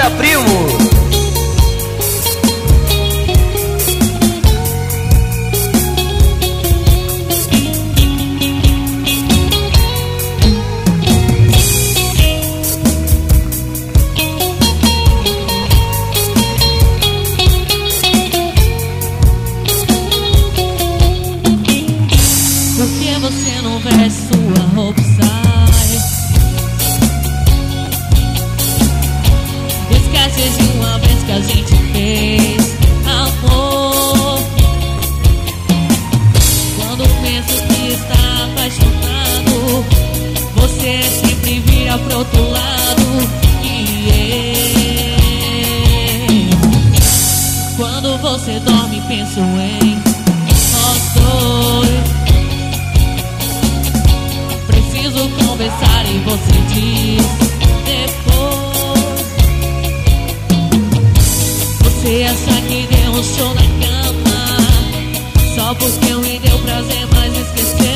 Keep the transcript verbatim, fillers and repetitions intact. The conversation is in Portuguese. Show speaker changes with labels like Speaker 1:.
Speaker 1: Banda Primo.
Speaker 2: Você não veste sua roupa, sai. Esquece de uma vez que a gente fez amor. Quando penso que está apaixonado, você sempre vira pro outro lado. E eu, quando você dorme, penso em nós dois. Preciso conversar e você diz depois. Você acha que deu um show na cama só porque me deu prazer, mas esqueceu.